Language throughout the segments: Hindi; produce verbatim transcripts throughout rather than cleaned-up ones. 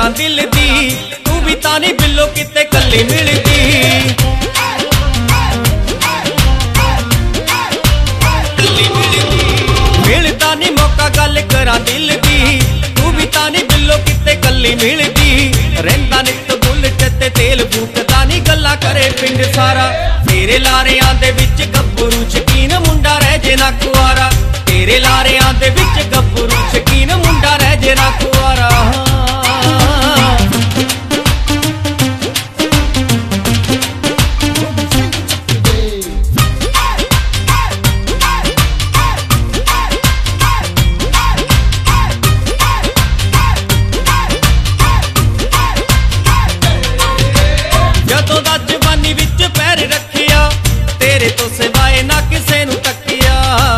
दिल दी, तू भी तानी बिल्लो किते कल्ली मिलदी। मिलदा नी मौका गल करा दिल दी, तू भी तानी बिल्लो किते कल्ली मिलदी। रहिंदा नित बुलेट ते तेल फूकदा नी गल्ला करे पिंड सारा। तेरे लारियां दे विच गब्बरू शकीन मुंडा रह जे ना कुआरा। तेरे लारियां दे विच गब्बरू शकीन मुंडा रह जे ना कुआरा। जदों दा जवानी विच पैर रखिया, तेरे तो सिवाए ना किसे नू तकिया।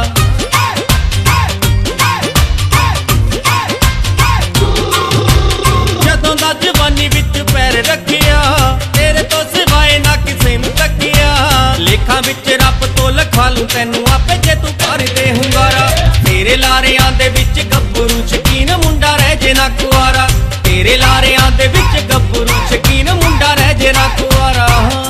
जदों दा जवानी विच पैर रखिया, तेरे तो सिवाए ना किसे नू तकिया। लेखा विच रब तो लखा लू तैनू आपे जे तू कर दे हुंगारा। तेरे लारियां दे विच गब्बरू शकीन मुंडा रह जे ना कुआरा। तेरे लारियां दे विच गब्बरू शकीन मुंडा रह जे ना कुआरा।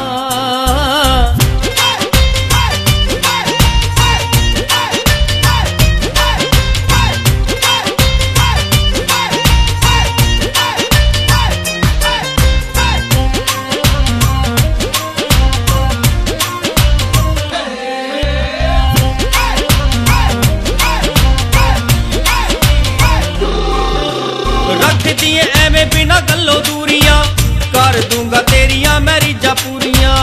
रख दिए एवें बिना गल्लों दूरियां, कर दूंगा तेरियां मैं रीझां पूरियां।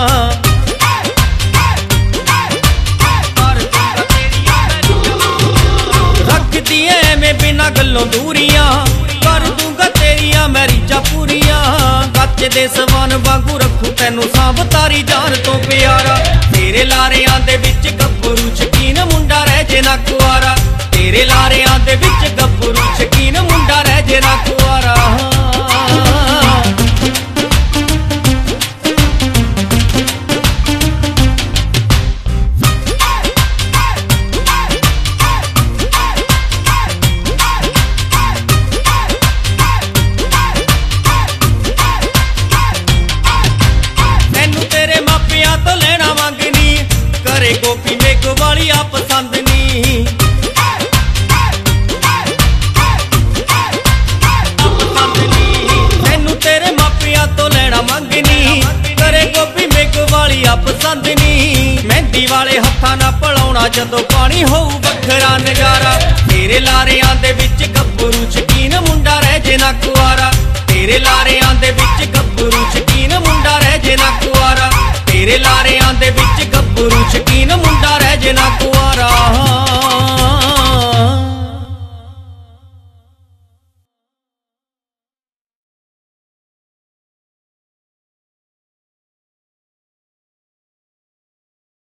रख दिए एवें बिना गल्लों दूरियां, कर दूंगा तेरियां मैं रीझां पूरियां। कच्च दे सवान वांगू रखू तैनू सांभ तारी जान तो प्यारा। तेरे लारियां दे विच गब्बरू शकीन मुंडा रह जे ना कुआरा। तेरे लारियां दे विच गब्बरू शकीन मुंडा रह जे ना कुआरा। तैनू तेरे मापियां तो लेना मंगनी, करे गोपी मेघ वाली आ पसंद नी। तैनू तेरे मापियां तो लेना मंगनी, करे गोपी मेघ वाली आ पसंद नी। मेहंदी वाले हत्थां नाल पलाउणा जदों पानी होऊ बखरा नजारा। तेरे लारियां दे विच